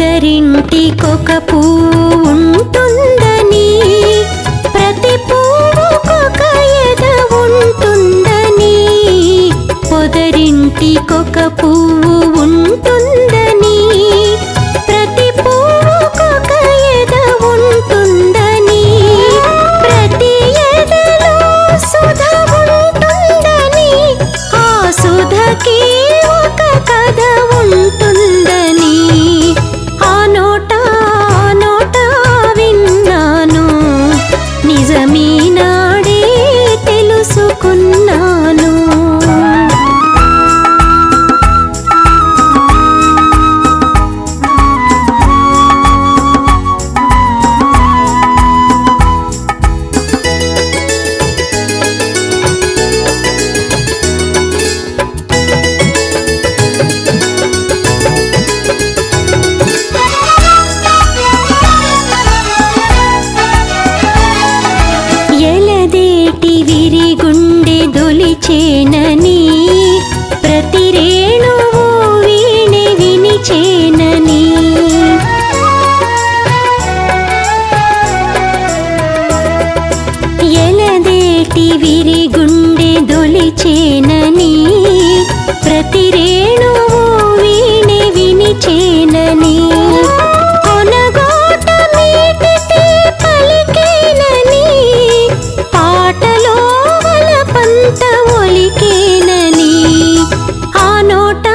పొదరింటికొక పువ్వు ఉంటుందని, ప్రతి పువ్వుకొక ఎద ఉంటుందని, పొదరింటికొక పువ్వు ఉంటుందని, ప్రతి పువ్వుకొక ఎద ఉంటుందని, ప్రతి ఎదలో సుధ ఉంటుందని, ఆ సుధకి ఒక కథ ఉంటుందని ఆ నోట విన్నాను, నిజమీనాడే తెలుసుకున్నాను. విరిగుండె దొలిచేనని, ప్రతి రేణువు వీణె వినిచేనని, ఎలదేటి విరిగుండె దొలిచేనని, ప్రతి రేణువు వీణె వినిచేనని, కొనగోట మీటితే పలికేనని, పాటలో వలపంత ఒలికేనని ఆ నోట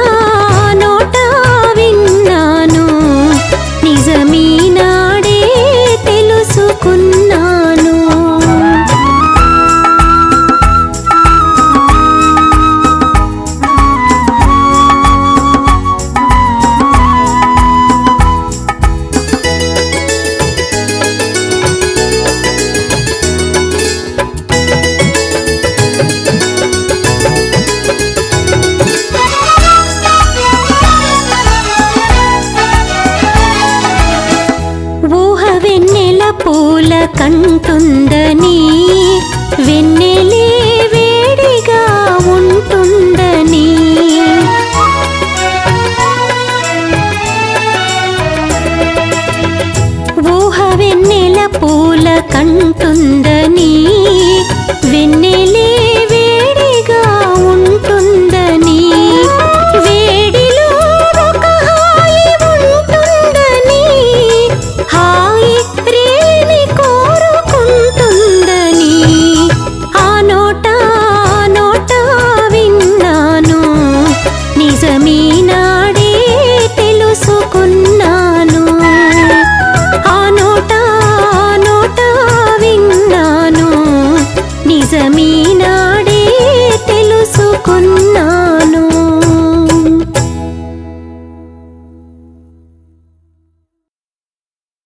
విన్నాను, నిజమీనాడే తెలుసుకున్నాను. వెన్నెల పూల కంటుందని, వెన్నెలే వేడిగా ఉంటుందని, ఊహ వెన్నెల పూల కంటుందని, వెన్నె